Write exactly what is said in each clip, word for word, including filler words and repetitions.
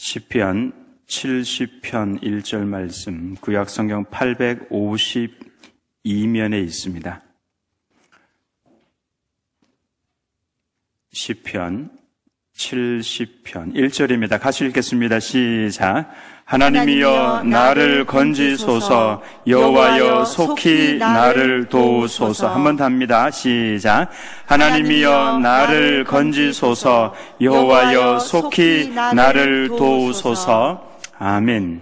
시편 칠십 편 일 절 말씀, 구약성경 팔백오십이 면에 있습니다. 시편 칠십 편 일 절입니다. 같이 읽겠습니다. 시작. 하나님이여 나를 건지소서, 여호와여 속히 나를 도우소서. 한 번 더 합니다. 시작. 하나님이여 나를 건지소서, 여호와여 속히 나를 도우소서. 아멘.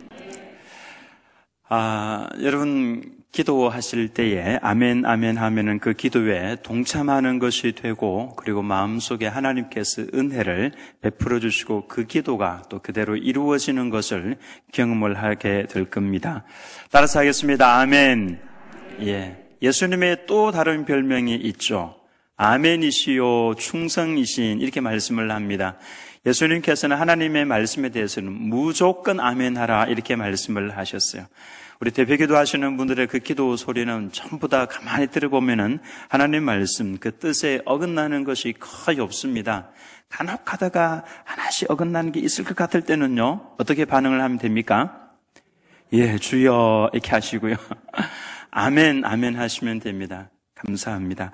아, 여러분 기도하실 때에 아멘 아멘 하면은 그 기도에 동참하는 것이 되고, 그리고 마음속에 하나님께서 은혜를 베풀어 주시고 그 기도가 또 그대로 이루어지는 것을 경험을 하게 될 겁니다. 따라서 하겠습니다. 아멘. 예. 예수님의 또 다른 별명이 있죠. 아멘이시요 충성이신, 이렇게 말씀을 합니다. 예수님께서는 하나님의 말씀에 대해서는 무조건 아멘하라, 이렇게 말씀을 하셨어요. 우리 대표기도 하시는 분들의 그 기도 소리는 전부 다 가만히 들어보면은 하나님 말씀 그 뜻에 어긋나는 것이 거의 없습니다. 간혹 하다가 하나씩 어긋나는 게 있을 것 같을 때는요, 어떻게 반응을 하면 됩니까? 예, 주여 이렇게 하시고요. 아멘, 아멘 하시면 됩니다. 감사합니다.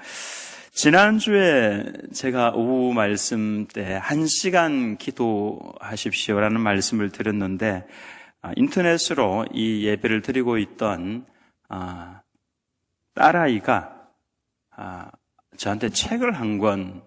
지난주에 제가 오후 말씀 때 한 시간 기도하십시오라는 말씀을 드렸는데, 인터넷으로 이 예배를 드리고 있던 아, 딸아이가 아, 저한테 책을 한 권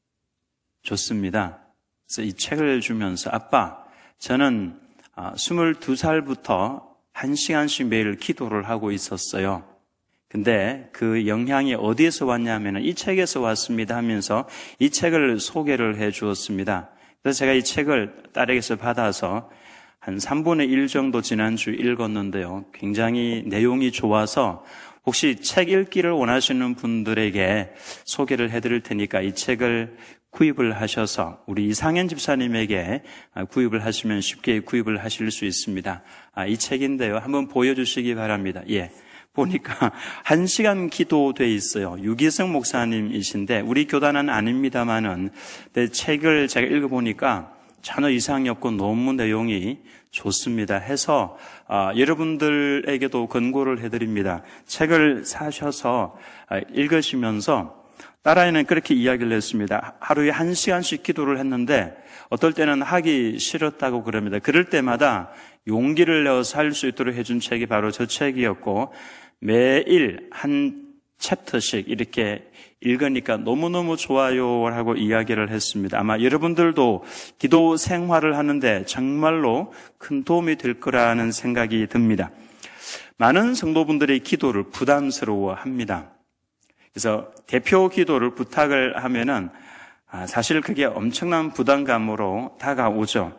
줬습니다. 그래서 이 책을 주면서, 아빠, 저는 아, 스물두 살부터 한 시간씩 매일 기도를 하고 있었어요. 근데 그 영향이 어디에서 왔냐면 이 책에서 왔습니다 하면서 이 책을 소개를 해 주었습니다. 그래서 제가 이 책을 딸에게서 받아서 한 삼분의 일 정도 지난주 읽었는데요, 굉장히 내용이 좋아서 혹시 책 읽기를 원하시는 분들에게 소개를 해드릴 테니까 이 책을 구입을 하셔서 우리 이상현 집사님에게 구입을 하시면 쉽게 구입을 하실 수 있습니다. 아, 이 책인데요, 한번 보여주시기 바랍니다. 예, 보니까 한 시간 기도돼 있어요. 유기성 목사님이신데 우리 교단은 아닙니다만은 내 책을 제가 읽어보니까 전혀 이상이 없고 너무 내용이 좋습니다 해서 아, 여러분들에게도 권고를 해드립니다. 책을 사셔서 아, 읽으시면서, 딸아이는 그렇게 이야기를 했습니다. 하루에 한 시간씩 기도를 했는데 어떨 때는 하기 싫었다고 그럽니다. 그럴 때마다 용기를 내어서 할 수 있도록 해준 책이 바로 저 책이었고, 매일 한 챕터씩 이렇게 읽으니까 너무너무 좋아요 하고 이야기를 했습니다. 아마 여러분들도 기도 생활을 하는데 정말로 큰 도움이 될 거라는 생각이 듭니다. 많은 성도분들이 기도를 부담스러워합니다. 그래서 대표 기도를 부탁을 하면은 사실 그게 엄청난 부담감으로 다가오죠.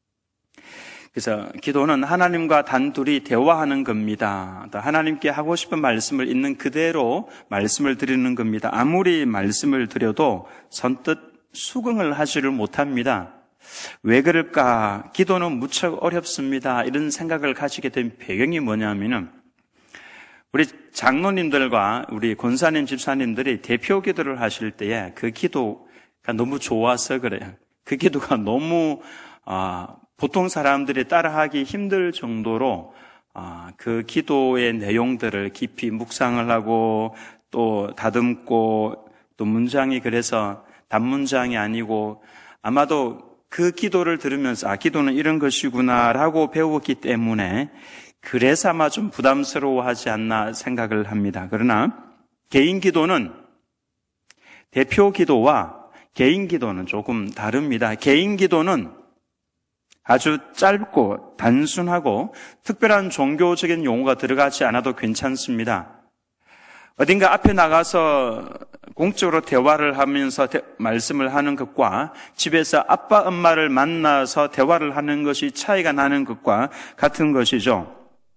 그래서 기도는 하나님과 단둘이 대화하는 겁니다. 하나님께 하고 싶은 말씀을 있는 그대로 말씀을 드리는 겁니다. 아무리 말씀을 드려도 선뜻 수긍을 하지를 못합니다. 왜 그럴까? 기도는 무척 어렵습니다. 이런 생각을 가지게 된 배경이 뭐냐면은, 우리 장로님들과 우리 권사님, 집사님들이 대표 기도를 하실 때에 그 기도가 너무 좋아서 그래요. 그 기도가 너무 아, 보통 사람들이 따라하기 힘들 정도로 아, 그 기도의 내용들을 깊이 묵상을 하고 또 다듬고, 또 문장이 그래서 단문장이 아니고 아마도 그 기도를 들으면서 아, 기도는 이런 것이구나라고 배웠기 때문에 그래서 아마 좀 부담스러워하지 않나 생각을 합니다. 그러나 개인 기도는 대표 기도와 개인 기도는 조금 다릅니다. 개인 기도는 아주 짧고 단순하고 특별한 종교적인 용어가 들어가지 않아도 괜찮습니다. 어딘가 앞에 나가서 공적으로 대화를 하면서 대, 말씀을 하는 것과 집에서 아빠, 엄마를 만나서 대화를 하는 것이 차이가 나는 것과 같은 것이죠.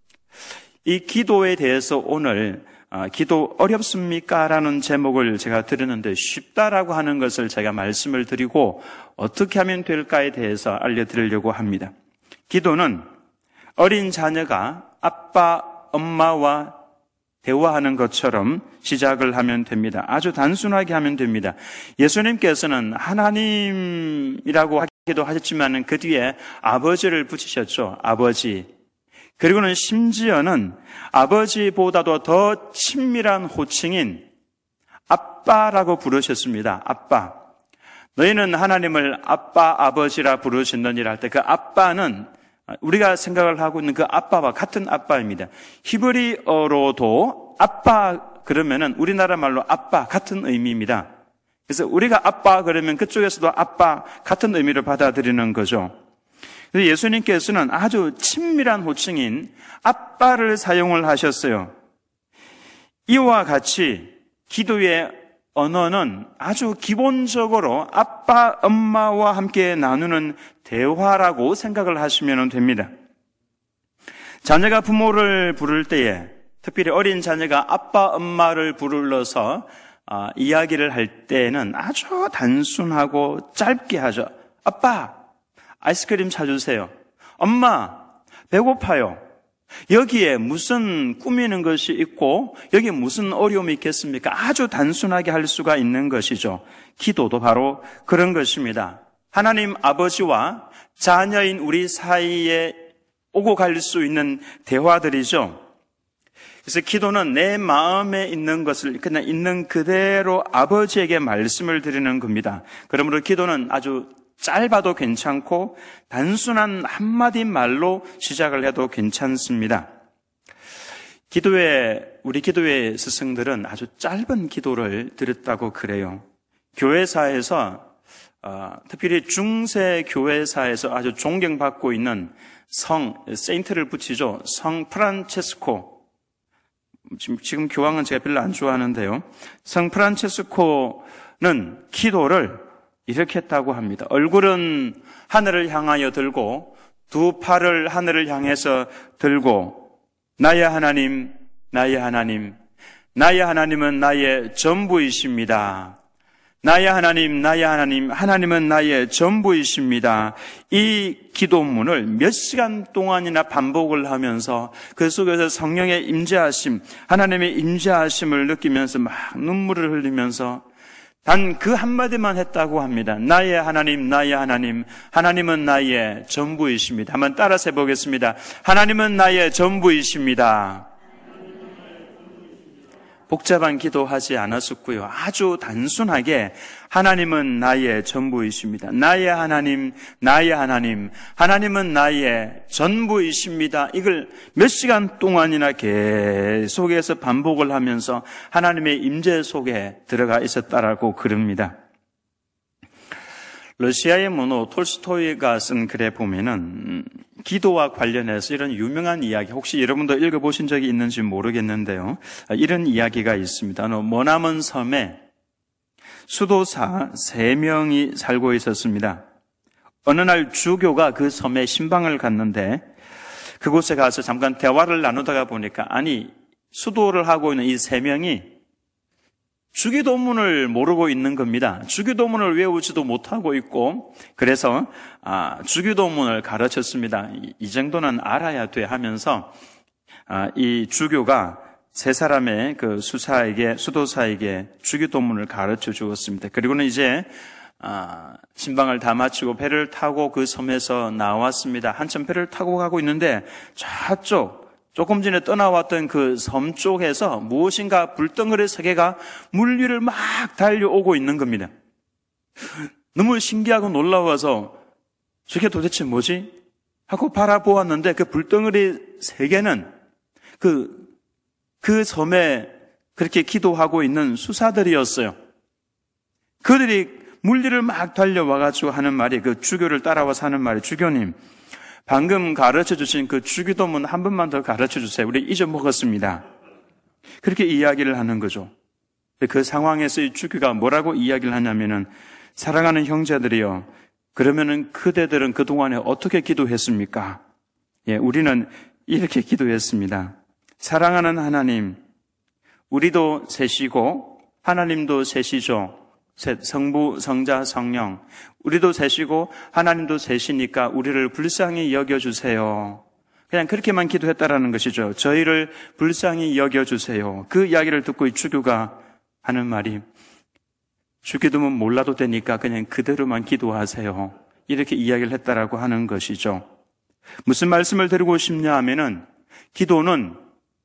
이 기도에 대해서 오늘 아, 기도 어렵습니까? 라는 제목을 제가 드렸는데, 쉽다라고 하는 것을 제가 말씀을 드리고 어떻게 하면 될까에 대해서 알려드리려고 합니다. 기도는 어린 자녀가 아빠, 엄마와 대화하는 것처럼 시작을 하면 됩니다. 아주 단순하게 하면 됩니다. 예수님께서는 하나님이라고 기도 하셨지만 그 뒤에 아버지를 붙이셨죠. 아버지. 그리고는 심지어는 아버지보다도 더 친밀한 호칭인 아빠라고 부르셨습니다. 아빠. 너희는 하나님을 아빠, 아버지라 부르셨느니라 할 때 그 아빠는 우리가 생각을 하고 있는 그 아빠와 같은 아빠입니다. 히브리어로도 아빠 그러면은 우리나라 말로 아빠 같은 의미입니다. 그래서 우리가 아빠 그러면 그쪽에서도 아빠 같은 의미를 받아들이는 거죠. 그래서 예수님께서는 아주 친밀한 호칭인 아빠를 사용을 하셨어요. 이와 같이 기도의 언어는 아주 기본적으로 아빠, 엄마와 함께 나누는 대화라고 생각을 하시면 됩니다. 자녀가 부모를 부를 때에 특별히 어린 자녀가 아빠, 엄마를 불러서 어, 이야기를 할 때는 아주 단순하고 짧게 하죠. 아빠, 아이스크림 사주세요. 엄마, 배고파요. 여기에 무슨 꾸미는 것이 있고 여기에 무슨 어려움이 있겠습니까? 아주 단순하게 할 수가 있는 것이죠. 기도도 바로 그런 것입니다. 하나님 아버지와 자녀인 우리 사이에 오고 갈 수 있는 대화들이죠. 그래서 기도는 내 마음에 있는 것을 그냥 있는 그대로 아버지에게 말씀을 드리는 겁니다. 그러므로 기도는 아주 짧아도 괜찮고 단순한 한마디 말로 시작을 해도 괜찮습니다. 기도회, 우리 기도회 스승들은 아주 짧은 기도를 드렸다고 그래요. 교회사에서 어, 특별히 중세 교회사에서 아주 존경받고 있는 성, 세인트를 붙이죠. 성 프란체스코. 지금, 지금 교황은 제가 별로 안 좋아하는데요. 성 프란체스코는 기도를 이렇게 했다고 합니다. 얼굴은 하늘을 향하여 들고 두 팔을 하늘을 향해서 들고 나의 하나님, 나의 하나님, 나의 하나님은 나의 전부이십니다. 나의 하나님, 나의 하나님, 하나님은 나의 전부이십니다. 이 기도문을 몇 시간 동안이나 반복을 하면서 그 속에서 성령의 임재하심, 하나님의 임재하심을 느끼면서 막 눈물을 흘리면서 단 그 한마디만 했다고 합니다. 나의 하나님, 나의 하나님, 하나님은 나의 전부이십니다. 한번 따라서 해보겠습니다. 하나님은 나의 전부이십니다. 복잡한 기도하지 않았었고요. 아주 단순하게 하나님은 나의 전부이십니다. 나의 하나님, 나의 하나님, 하나님은 나의 전부이십니다. 이걸 몇 시간 동안이나 계속해서 반복을 하면서 하나님의 임재 속에 들어가 있었다라고 그럽니다. 러시아의 문호 톨스토이가 쓴 글에 보면은 기도와 관련해서 이런 유명한 이야기, 혹시 여러분도 읽어보신 적이 있는지 모르겠는데요. 이런 이야기가 있습니다. 머나먼 섬에 수도사 세 명이 살고 있었습니다. 어느 날 주교가 그 섬에 신방을 갔는데 그곳에 가서 잠깐 대화를 나누다가 보니까 아니 수도를 하고 있는 이 세 명이 주기도문을 모르고 있는 겁니다. 주기도문을 외우지도 못하고 있고 그래서 아, 주기도문을 가르쳤습니다. 이, 이 정도는 알아야 돼 하면서 아, 이 주교가 세 사람의 그 수사에게 수도사에게 주기도문을 가르쳐 주었습니다. 그리고는 이제 아, 신방을 다 마치고 배를 타고 그 섬에서 나왔습니다. 한참 배를 타고 가고 있는데 저쪽 조금 전에 떠나왔던 그 섬 쪽에서 무엇인가 불덩어리 세 개가 물 위를 막 달려오고 있는 겁니다. 너무 신기하고 놀라워서 저게 도대체 뭐지? 하고 바라보았는데 그 불덩어리 세 개는 그, 그 섬에 그렇게 기도하고 있는 수사들이었어요. 그들이 물 위를 막 달려와가지고 하는 말이 그 주교를 따라와서 하는 말이 주교님 방금 가르쳐 주신 그 주기도문 한 번만 더 가르쳐 주세요. 우리 잊어먹었습니다. 그렇게 이야기를 하는 거죠. 그 상황에서 이 주교가 뭐라고 이야기를 하냐면은 사랑하는 형제들이요. 그러면은 그대들은 그동안에 어떻게 기도했습니까? 예, 우리는 이렇게 기도했습니다. 사랑하는 하나님, 우리도 셋이고 하나님도 셋이죠. 성부, 성자, 성령. 우리도 셋이고 하나님도 셋이니까 우리를 불쌍히 여겨주세요. 그냥 그렇게만 기도했다라는 것이죠. 저희를 불쌍히 여겨주세요. 그 이야기를 듣고 이 주교가 하는 말이 주기도문 몰라도 되니까 그냥 그대로만 기도하세요. 이렇게 이야기를 했다라고 하는 것이죠. 무슨 말씀을 드리고 싶냐 하면은 기도는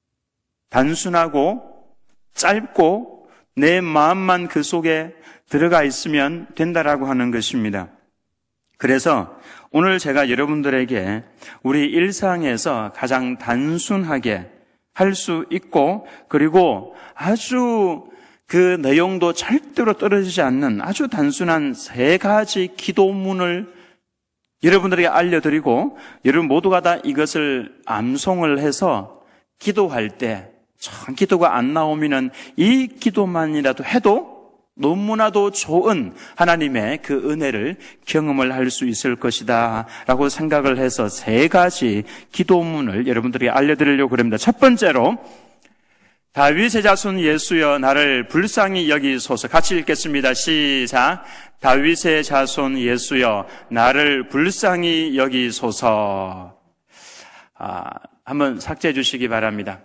단순하고 짧고 내 마음만 그 속에 들어가 있으면 된다라고 하는 것입니다. 그래서 오늘 제가 여러분들에게 우리 일상에서 가장 단순하게 할 수 있고 그리고 아주 그 내용도 절대로 떨어지지 않는 아주 단순한 세 가지 기도문을 여러분들에게 알려드리고 여러분 모두가 다 이것을 암송을 해서 기도할 때 참 기도가 안 나오면은 이 기도만이라도 해도 너무나도 좋은 하나님의 그 은혜를 경험을 할 수 있을 것이다 라고 생각을 해서 세 가지 기도문을 여러분들에게 알려드리려고 합니다. 첫 번째로 다윗의 자손 예수여 나를 불쌍히 여기소서. 같이 읽겠습니다. 시작. 다윗의 자손 예수여 나를 불쌍히 여기소서. 아, 한번 삭제해 주시기 바랍니다.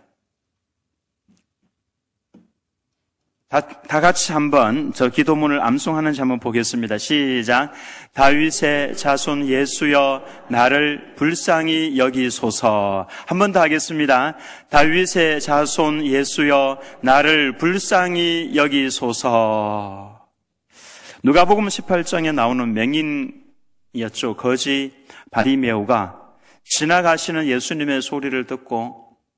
다, 다 같이 한번 저 기도문을 암송하는지 한번 보겠습니다. 시작. 다윗의 자손 예수여 나를 불쌍히 여기소서. 한 번 더 하겠습니다. 다윗의 자손 예수여 나를 불쌍히 여기소서. 누가복음 십팔 장에 나오는 맹인이었죠. 거지 바리메오가 지나가시는 예수님의 소리를 듣고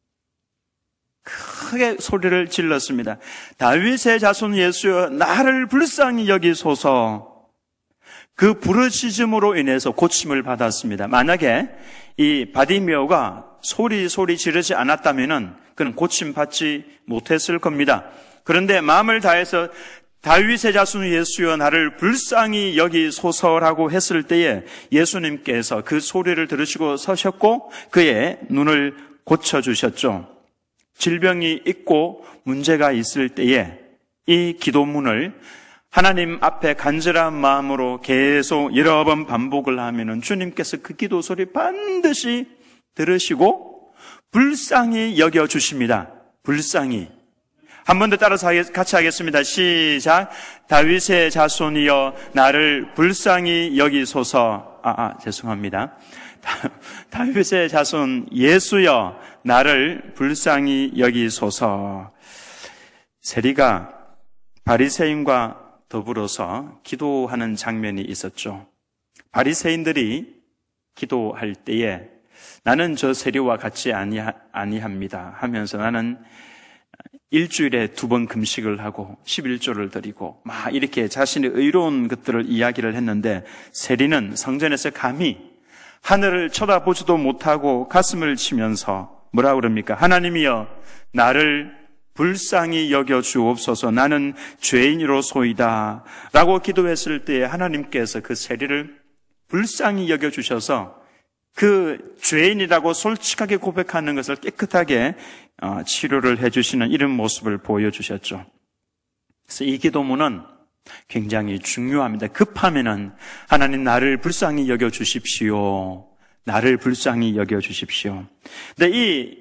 크게 소리를 질렀습니다. 다윗의 자손 예수여 나를 불쌍히 여기소서. 그 부르짖음으로 인해서 고침을 받았습니다. 만약에 이 바디메오가 소리 소리 지르지 않았다면은 그는 고침 받지 못했을 겁니다. 그런데 마음을 다해서 다윗의 자손 예수여 나를 불쌍히 여기소서라고 했을 때에 예수님께서 그 소리를 들으시고 서셨고 그의 눈을 고쳐주셨죠. 질병이 있고 문제가 있을 때에 이 기도문을 하나님 앞에 간절한 마음으로 계속 여러 번 반복을 하면은 주님께서 그 기도 소리 반드시 들으시고 불쌍히 여겨주십니다. 불쌍히. 한 번 더 따라서 같이 하겠습니다. 시작. 다윗의 자손이여 나를 불쌍히 여기소서. 아, 아 죄송합니다. 다윗의 자손 예수여 나를 불쌍히 여기소서. 세리가 바리새인과 더불어서 기도하는 장면이 있었죠. 바리새인들이 기도할 때에 나는 저 세리와 같이 아니하, 아니합니다 하면서 나는 일주일에 두 번 금식을 하고 십일조를 드리고 막 이렇게 자신의 의로운 것들을 이야기를 했는데 세리는 성전에서 감히 하늘을 쳐다보지도 못하고 가슴을 치면서 뭐라 그럽니까? 하나님이여 나를 불쌍히 여겨 주옵소서. 나는 죄인으로소이다 라고 기도했을 때 하나님께서 그 세리를 불쌍히 여겨 주셔서 그 죄인이라고 솔직하게 고백하는 것을 깨끗하게 치료를 해주시는 이런 모습을 보여주셨죠. 그래서 이 기도문은 굉장히 중요합니다. 급하면은 하나님 나를 불쌍히 여겨 주십시오. 나를 불쌍히 여겨 주십시오. 근데 이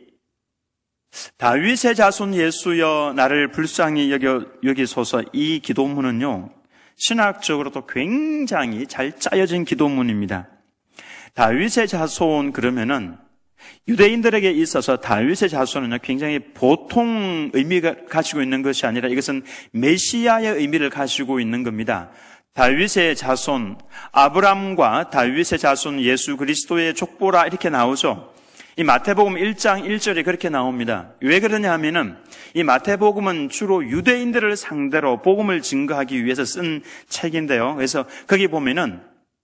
다윗의 자손 예수여 나를 불쌍히 여겨 여기소서 이 기도문은요 신학적으로도 굉장히 잘 짜여진 기도문입니다. 다윗의 자손 그러면은 유대인들에게 있어서 다윗의 자손은 굉장히 보통 의미가 가지고 있는 것이 아니라 이것은 메시아의 의미를 가지고 있는 겁니다. 다윗의 자손, 아브람과 다윗의 자손 예수 그리스도의 족보라 이렇게 나오죠. 이 마태복음 일 장 일 절에 그렇게 나옵니다. 왜 그러냐 하면은 이 마태복음은 주로 유대인들을 상대로 복음을 증거하기 위해서 쓴 책인데요. 그래서 거기 보면은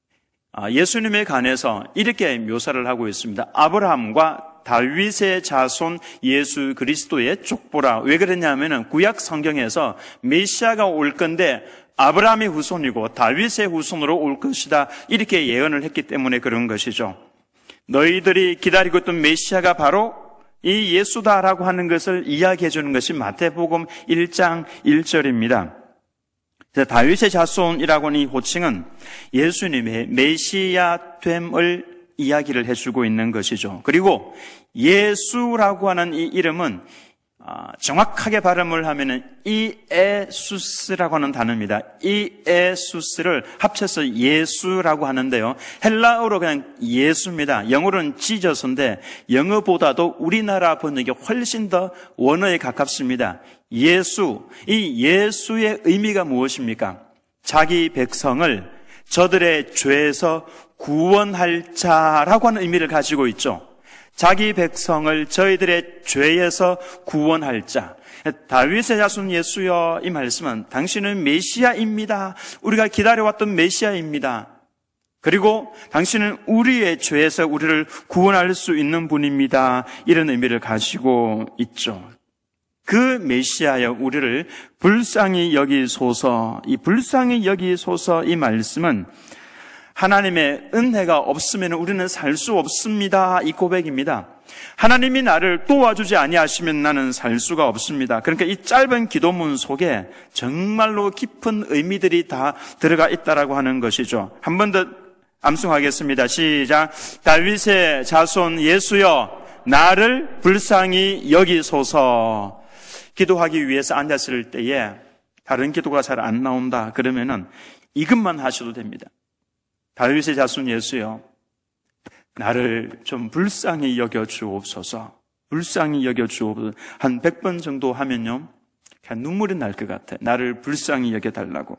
예수님에 관해서 이렇게 묘사를 하고 있습니다. 아브라함과 다윗의 자손 예수 그리스도의 족보라. 왜 그러냐면은 구약 성경에서 메시아가 올 건데 아브라함의 후손이고 다윗의 후손으로 올 것이다. 이렇게 예언을 했기 때문에 그런 것이죠. 너희들이 기다리고 있던 메시아가 바로 이 예수다라고 하는 것을 이야기해 주는 것이 마태복음 일 장 일 절입니다. 다윗의 자손이라고 하는 이 호칭은 예수님의 메시아됨을 이야기를 해주고 있는 것이죠. 그리고 예수라고 하는 이 이름은 아, 정확하게 발음을 하면은 이에수스라고 하는 단어입니다. 이에수스를 합쳐서 예수라고 하는데요. 헬라어로 그냥 예수입니다. 영어로는 지저스인데 영어보다도 우리나라 번역이 훨씬 더 원어에 가깝습니다. 예수, 이 예수의 의미가 무엇입니까? 자기 백성을 저들의 죄에서 구원할 자라고 하는 의미를 가지고 있죠. 자기 백성을 저희들의 죄에서 구원할 자. 다윗의 자손 예수여, 이 말씀은 당신은 메시아입니다. 우리가 기다려왔던 메시아입니다. 그리고 당신은 우리의 죄에서 우리를 구원할 수 있는 분입니다. 이런 의미를 가지고 있죠. 그 메시아여 우리를 불쌍히 여기소서. 이 불쌍히 여기소서 이 말씀은 하나님의 은혜가 없으면 우리는 살 수 없습니다. 이 고백입니다. 하나님이 나를 도와주지 아니하시면 나는 살 수가 없습니다. 그러니까 이 짧은 기도문 속에 정말로 깊은 의미들이 다 들어가 있다라고 하는 것이죠. 한 번 더 암송하겠습니다. 시작. 다윗의 자손 예수여 나를 불쌍히 여기소서. 기도하기 위해서 앉았을 때에 다른 기도가 잘 안 나온다 그러면은 이것만 하셔도 됩니다. 다윗의 자손 예수여 나를 좀 불쌍히 여겨 주옵소서. 불쌍히 여겨 주옵소서. 한 백 번 정도 하면요 그냥 눈물이 날 것 같아. 나를 불쌍히 여겨 달라고.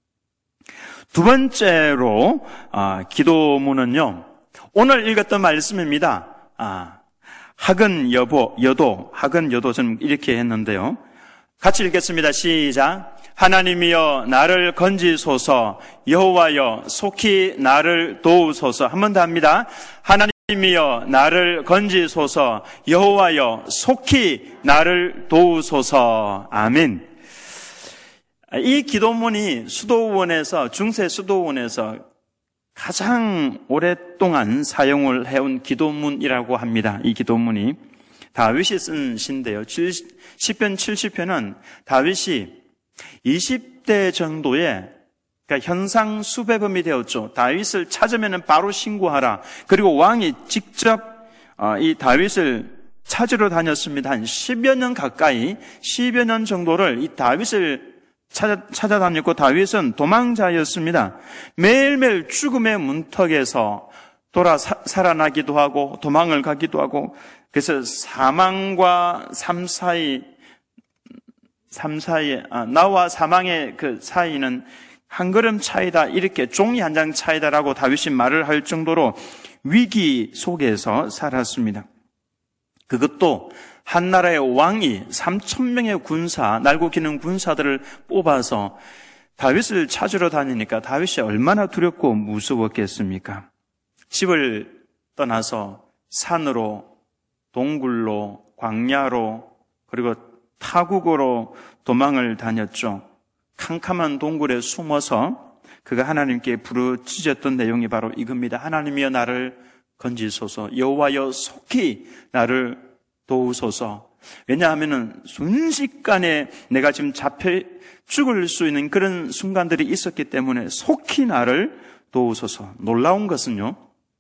두 번째로 아, 기도문은요 오늘 읽었던 말씀입니다. 아, 학은 여보 여도 학은 여도 저는 이렇게 했는데요. 같이 읽겠습니다. 시작. 하나님이여 나를 건지소서. 여호와여 속히 나를 도우소서. 한 번 더 합니다. 하나님이여 나를 건지소서. 여호와여 속히 나를 도우소서. 아멘. 이 기도문이 수도원에서 중세 수도원에서 가장 오랫동안 사용을 해온 기도문이라고 합니다. 이 기도문이 다윗이 쓴 시인데요. 시편 칠십 편은 다윗이 이십 대 정도의 그러니까 현상 수배범이 되었죠. 다윗을 찾으면 바로 신고하라. 그리고 왕이 직접 이 다윗을 찾으러 다녔습니다. 한 십여 년 가까이, 십여 년 정도를 이 다윗을 찾아, 찾아다녔고 다윗은 도망자였습니다. 매일매일 죽음의 문턱에서 돌아 사, 살아나기도 하고 도망을 가기도 하고 그래서 사망과 삶 사이 삶 사이에, 아, 나와 사망의 그 사이는 한 걸음 차이다, 이렇게 종이 한 장 차이다라고 다윗이 말을 할 정도로 위기 속에서 살았습니다. 그것도 한 나라의 왕이 삼천 명의 군사, 날고 기는 군사들을 뽑아서 다윗을 찾으러 다니니까 다윗이 얼마나 두렵고 무서웠겠습니까? 집을 떠나서 산으로, 동굴로, 광야로, 그리고 타국으로 도망을 다녔죠. 캄캄한 동굴에 숨어서 그가 하나님께 부르짖었던 내용이 바로 이겁니다. 하나님이여 나를 건지소서. 여호와여 속히 나를 도우소서. 왜냐하면 순식간에 내가 지금 잡혀 죽을 수 있는 그런 순간들이 있었기 때문에 속히 나를 도우소서. 놀라운 것은요,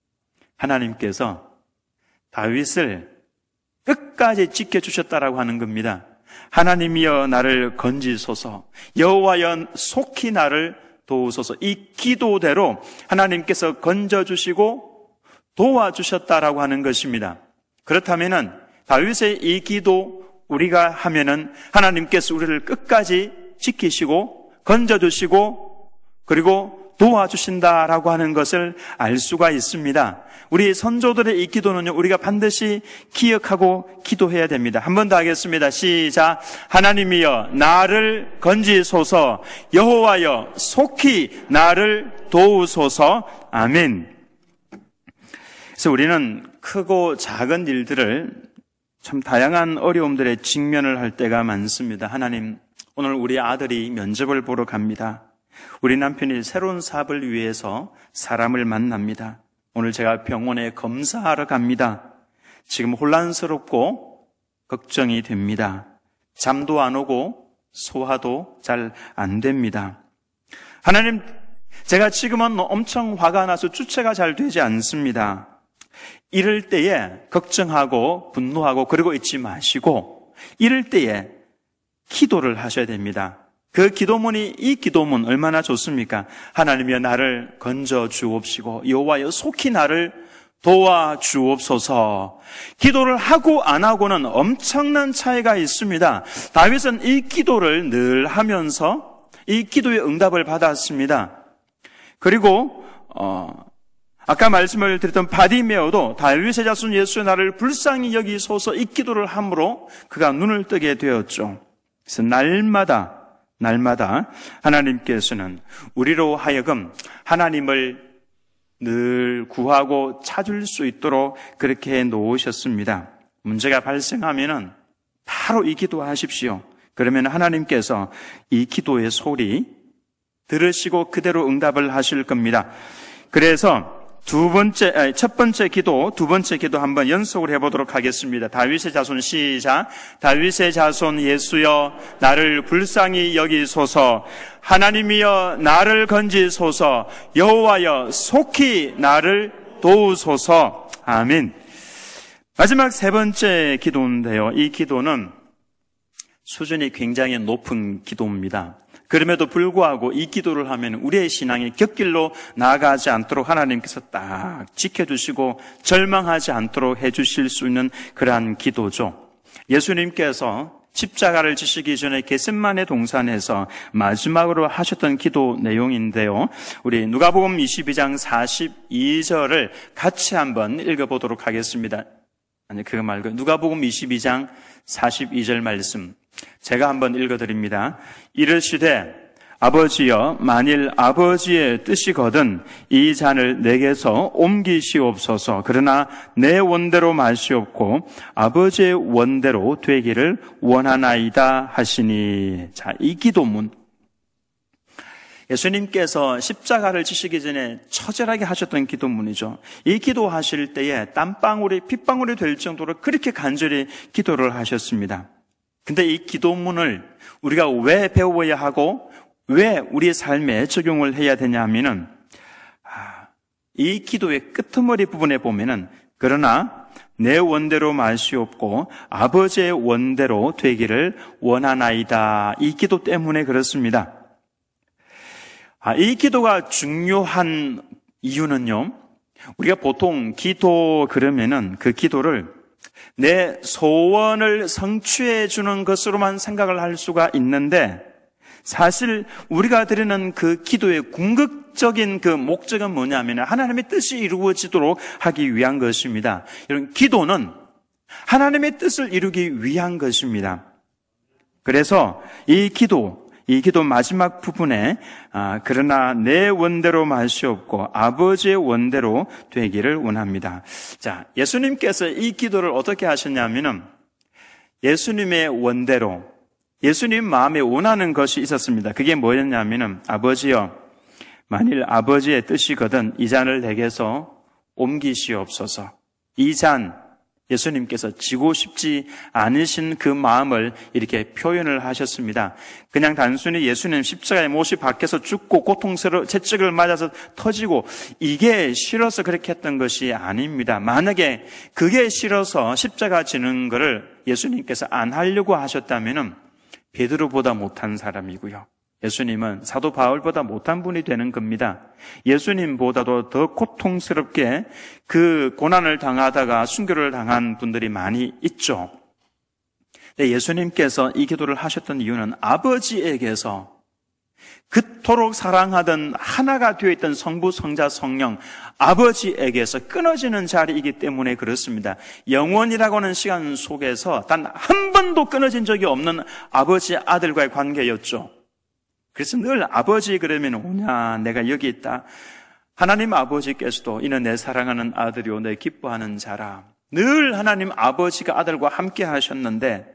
하나님께서 다윗을 끝까지 지켜주셨다라고 하는 겁니다. 하나님이여 나를 건지소서. 여호와여 속히 나를 도우소서. 이 기도대로 하나님께서 건져주시고 도와주셨다라고 하는 것입니다. 그렇다면은 다윗의 이 기도 우리가 하면은 하나님께서 우리를 끝까지 지키시고 건져주시고 그리고 도와주신다라고 하는 것을 알 수가 있습니다. 우리 선조들의 이 기도는요, 우리가 반드시 기억하고 기도해야 됩니다. 한 번 더 하겠습니다. 시작. 하나님이여 나를 건지소서. 여호와여 속히 나를 도우소서. 아멘. 그래서 우리는 크고 작은 일들을 참 다양한 어려움들에 직면을 할 때가 많습니다. 하나님, 오늘 우리 아들이 면접을 보러 갑니다. 우리 남편이 새로운 사업을 위해서 사람을 만납니다. 오늘 제가 병원에 검사하러 갑니다. 지금 혼란스럽고 걱정이 됩니다. 잠도 안 오고 소화도 잘 안 됩니다. 하나님, 제가 지금은 엄청 화가 나서 주체가 잘 되지 않습니다. 이럴 때에 걱정하고 분노하고 그러고 있지 마시고 이럴 때에 기도를 하셔야 됩니다. 그 기도문이, 이 기도문 얼마나 좋습니까? 하나님이여 나를 건져 주옵시고 여호와여 속히 나를 도와 주옵소서. 기도를 하고 안 하고는 엄청난 차이가 있습니다. 다윗은 이 기도를 늘 하면서 이 기도의 응답을 받았습니다. 그리고 어, 아까 말씀을 드렸던 바디메오도 다윗의 자손 예수의 나를 불쌍히 여기소서 이 기도를 함으로 그가 눈을 뜨게 되었죠. 그래서 날마다 날마다 하나님께서는 우리로 하여금 하나님을 늘 구하고 찾을 수 있도록 그렇게 해 놓으셨습니다. 문제가 발생하면은 바로 이 기도하십시오. 그러면 하나님께서 이 기도의 소리 들으시고 그대로 응답을 하실 겁니다. 그래서 두 번째, 아니, 첫 번째 기도, 두 번째 기도 한번 연속으로 해보도록 하겠습니다. 다윗의 자손 시작. 다윗의 자손 예수여 나를 불쌍히 여기소서. 하나님이여 나를 건지소서. 여호와여 속히 나를 도우소서. 아멘. 마지막 세 번째 기도인데요. 이 기도는 수준이 굉장히 높은 기도입니다. 그럼에도 불구하고 이 기도를 하면 우리의 신앙이 곁길로 나아가지 않도록 하나님께서 딱 지켜주시고 절망하지 않도록 해주실 수 있는 그러한 기도죠. 예수님께서 십자가를 지시기 전에 겟세마네 동산에서 마지막으로 하셨던 기도 내용인데요. 우리 누가복음 이십이 장 사십이 절을 같이 한번 읽어보도록 하겠습니다. 아니 그거 말고 누가복음 이십이 장 사십이 절 말씀 제가 한번 읽어드립니다. 이르시되 아버지여 만일 아버지의 뜻이거든 이 잔을 내게서 옮기시옵소서. 그러나 내 원대로 마시옵고 아버지의 원대로 되기를 원하나이다 하시니. 자, 이 기도문 예수님께서 십자가를 지시기 전에 처절하게 하셨던 기도문이죠. 이 기도하실 때에 땀방울이 핏방울이 될 정도로 그렇게 간절히 기도를 하셨습니다. 근데 이 기도문을 우리가 왜 배워야 하고 왜 우리의 삶에 적용을 해야 되냐 하면은 이 기도의 끄트머리 부분에 보면은 그러나 내 원대로 마시옵고 아버지의 원대로 되기를 원하나이다. 이 기도 때문에 그렇습니다. 이 기도가 중요한 이유는요. 우리가 보통 기도 그러면은 그 기도를 내 소원을 성취해 주는 것으로만 생각을 할 수가 있는데 사실 우리가 드리는 그 기도의 궁극적인 그 목적은 뭐냐면 하나님의 뜻이 이루어지도록 하기 위한 것입니다. 여러분, 기도는 하나님의 뜻을 이루기 위한 것입니다. 그래서 이 기도 이 기도 마지막 부분에 아, 그러나 내 원대로 마시옵고 아버지의 원대로 되기를 원합니다. 자, 예수님께서 이 기도를 어떻게 하셨냐면은 예수님의 원대로 예수님 마음에 원하는 것이 있었습니다. 그게 뭐였냐면은 아버지여 만일 아버지의 뜻이거든 이 잔을 내게서 옮기시옵소서. 이 잔 예수님께서 지고 싶지 않으신 그 마음을 이렇게 표현을 하셨습니다. 그냥 단순히 예수님 십자가에 못이 박혀서 죽고 고통스러워 채찍을 맞아서 터지고 이게 싫어서 그렇게 했던 것이 아닙니다. 만약에 그게 싫어서 십자가 지는 것을 예수님께서 안 하려고 하셨다면은 베드로보다 못한 사람이고요. 예수님은 사도 바울보다 못한 분이 되는 겁니다. 예수님보다도 더 고통스럽게 그 고난을 당하다가 순교를 당한 분들이 많이 있죠. 근데 예수님께서 이 기도를 하셨던 이유는 아버지에게서 그토록 사랑하던 하나가 되어 있던 성부, 성자, 성령 아버지에게서 끊어지는 자리이기 때문에 그렇습니다. 영원이라고 하는 시간 속에서 단 한 번도 끊어진 적이 없는 아버지, 아들과의 관계였죠. 그래서 늘 아버지 그러면 오냐 내가 여기 있다. 하나님 아버지께서도 이는 내 사랑하는 아들이요 내 기뻐하는 자라. 늘 하나님 아버지가 아들과 함께 하셨는데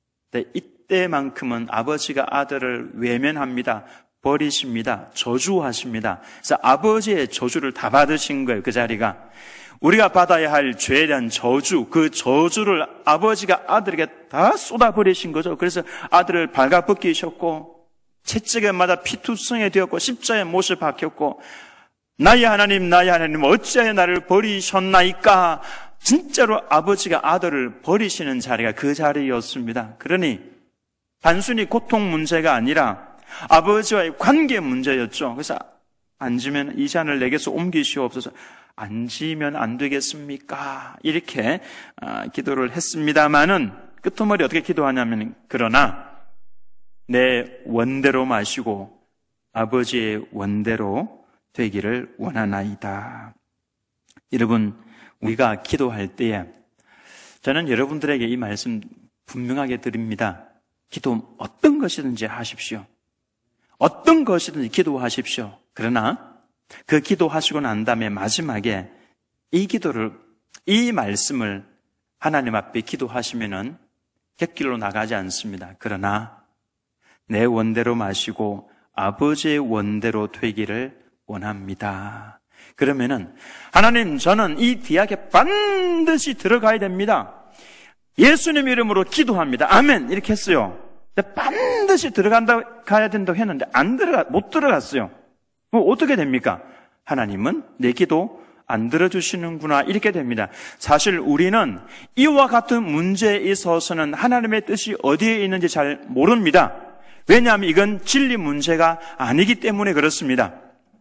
이때만큼은 아버지가 아들을 외면합니다. 버리십니다. 저주하십니다. 그래서 아버지의 저주를 다 받으신 거예요. 그 자리가. 우리가 받아야 할 죄에 대한 저주, 그 저주를 아버지가 아들에게 다 쏟아버리신 거죠. 그래서 아들을 발가벗기셨고 채찍에 맞아 피투성이 되었고 십자가에 못을 박혔고 나의 하나님 나의 하나님 어찌하여 나를 버리셨나이까 진짜로 아버지가 아들을 버리시는 자리가 그 자리였습니다. 그러니 단순히 고통 문제가 아니라 아버지와의 관계 문제였죠. 그래서 앉으면 이 잔을 내게서 옮기시옵소서. 앉으면 안 되겠습니까? 이렇게 기도를 했습니다마는 끝머리 어떻게 기도하냐면, 그러나 내 원대로 마시고 아버지의 원대로 되기를 원하나이다. 여러분, 우리가 기도할 때에 저는 여러분들에게 이 말씀 분명하게 드립니다. 기도 어떤 것이든지 하십시오. 어떤 것이든지 기도하십시오. 그러나 그 기도하시고 난 다음에 마지막에 이 기도를, 이 말씀을 하나님 앞에 기도하시면은 객길로 나가지 않습니다. 그러나 내 원대로 마시고 아버지의 원대로 되기를 원합니다. 그러면은 하나님, 저는 이 디악에 반드시 들어가야 됩니다. 예수님 이름으로 기도합니다. 아멘. 이렇게 했어요. 반드시 들어간다, 가야 된다고 했는데 안 들어가, 못 들어갔어요. 그럼 어떻게 됩니까? 하나님은 내 기도 안 들어주시는구나, 이렇게 됩니다. 사실 우리는 이와 같은 문제에 있어서는 하나님의 뜻이 어디에 있는지 잘 모릅니다. 왜냐하면 이건 진리 문제가 아니기 때문에 그렇습니다.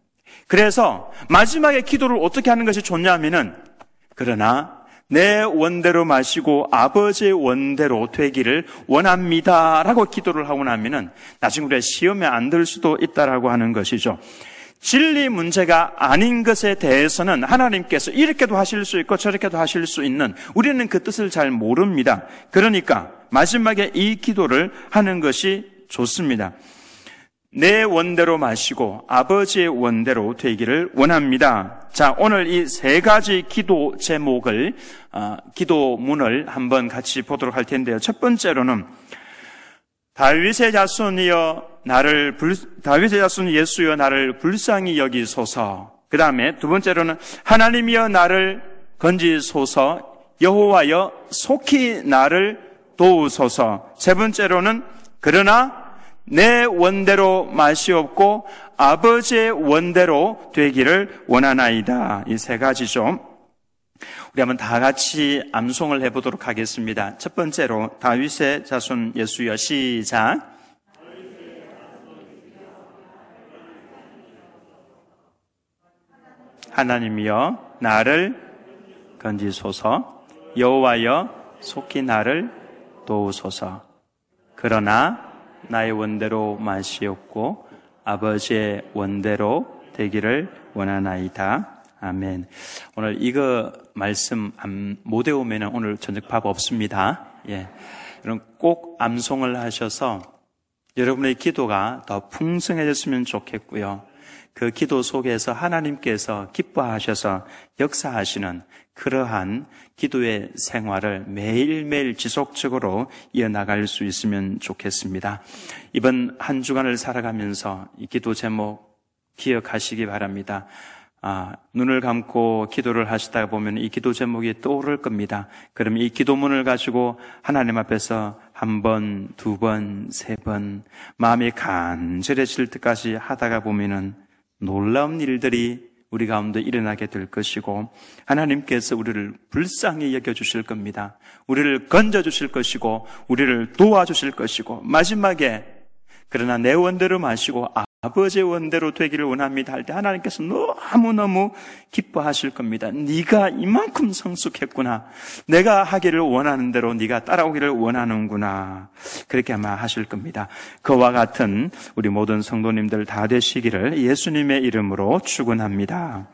그래서 마지막에 기도를 어떻게 하는 것이 좋냐면은, 그러나 내 원대로 마시고 아버지의 원대로 되기를 원합니다 라고 기도를 하고 나면은 나중에 우리가 시험에 안 들 수도 있다라고 하는 것이죠. 진리 문제가 아닌 것에 대해서는 하나님께서 이렇게도 하실 수 있고 저렇게도 하실 수 있는, 우리는 그 뜻을 잘 모릅니다. 그러니까 마지막에 이 기도를 하는 것이 좋습니다. 내 원대로 마시고 아버지의 원대로 되기를 원합니다. 자, 오늘 이 세 가지 기도 제목을, 어, 기도문을 한번 같이 보도록 할 텐데요. 첫 번째로는 다윗의 자손이여 나를 불, 다윗의 자손 예수여 나를 불쌍히 여기소서. 그 다음에 두 번째로는 하나님이여 나를 건지소서. 여호와여 속히 나를 도우소서. 세 번째로는 그러나 내 원대로 마시옵고 아버지의 원대로 되기를 원하나이다. 이 세 가지죠. 우리 한번 다 같이 암송을 해보도록 하겠습니다. 첫 번째로 다윗의 자손 예수여, 시작. 하나님이여 나를 건지소서. 여호와여 속히 나를 도우소서. 그러나 나의 원대로 마시옵고 아버지의 원대로 되기를 원하나이다. 아멘. 오늘 이거 말씀 못 외우면 오늘 저녁 밥 없습니다. 예. 여러분 꼭 암송을 하셔서 여러분의 기도가 더 풍성해졌으면 좋겠고요. 그 기도 속에서 하나님께서 기뻐하셔서 역사하시는 그러한 기도의 생활을 매일매일 지속적으로 이어나갈 수 있으면 좋겠습니다. 이번 한 주간을 살아가면서 이 기도 제목 기억하시기 바랍니다. 아, 눈을 감고 기도를 하시다 보면 이 기도 제목이 떠오를 겁니다. 그럼 이 기도문을 가지고 하나님 앞에서 한 번, 두 번, 세 번 마음이 간절해질 때까지 하다가 보면은 놀라운 일들이 우리 가운데 일어나게 될 것이고 하나님께서 우리를 불쌍히 여겨주실 겁니다. 우리를 건져주실 것이고 우리를 도와주실 것이고 마지막에 그러나 내 원대로 마시고 아버지의 원대로 되기를 원합니다 할 때 하나님께서 너무너무 기뻐하실 겁니다. 네가 이만큼 성숙했구나. 내가 하기를 원하는 대로 네가 따라오기를 원하는구나. 그렇게 아마 하실 겁니다. 그와 같은 우리 모든 성도님들 다 되시기를 예수님의 이름으로 축원합니다.